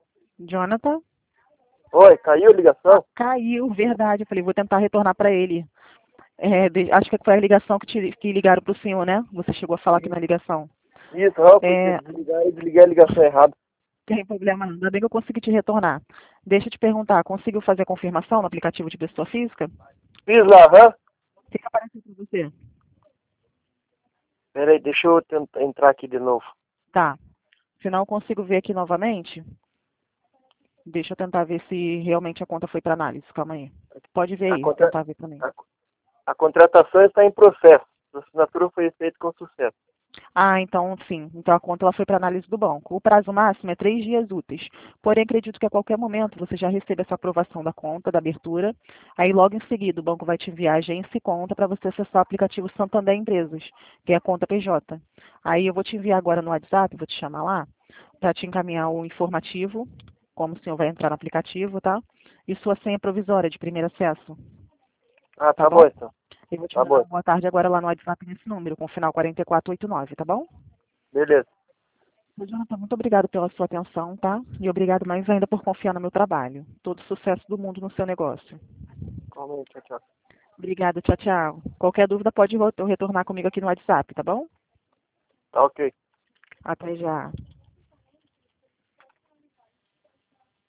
Jonathan? Oi, caiu a ligação? Caiu, verdade. Eu falei, vou tentar retornar para ele. Acho que foi a ligação que ligaram para o senhor, né? Você chegou a falar aqui na ligação. Isso, não, porque É, desligar e desliguei a ligação errada. tem problema não. Ainda bem que eu consegui te retornar. Deixa eu te perguntar, conseguiu fazer a confirmação no aplicativo de pessoa física? Fiz lá, aham. O que apareceu para você? Pera aí, deixa eu tentar entrar aqui de novo. Tá. Se não, eu consigo ver aqui novamente. Deixa eu tentar ver se realmente a conta foi para análise. Calma aí. Pode ver A, aí, contra... tentar ver também. a, a contratação está em processo. A assinatura foi feita com sucesso. Ah, então sim. Então a conta ela foi para análise do banco. O prazo máximo é 3 dias úteis. Porém, acredito que a qualquer momento você já receba essa aprovação da conta, da abertura. Aí logo em seguida o banco vai te enviar a agência e conta para você acessar o aplicativo Santander Empresas, que é a conta PJ. Aí eu vou te enviar agora no WhatsApp, vou te chamar lá, para te encaminhar o informativo, como o senhor vai entrar no aplicativo, tá? E sua senha provisória de primeiro acesso, Ah, tá tá bom bom? então. Eu vou te Tá mandar bom. uma boa tarde agora lá no WhatsApp nesse número, com o final 4489, tá bom? Beleza. Jonathan, muito obrigado pela sua atenção, tá? E obrigado mais ainda por confiar no meu trabalho. Todo sucesso do mundo no seu negócio. Calma aí, tchau, tchau. Obrigada, tchau, tchau. Qualquer dúvida pode retornar comigo aqui no WhatsApp, tá bom? Tá ok. Até já.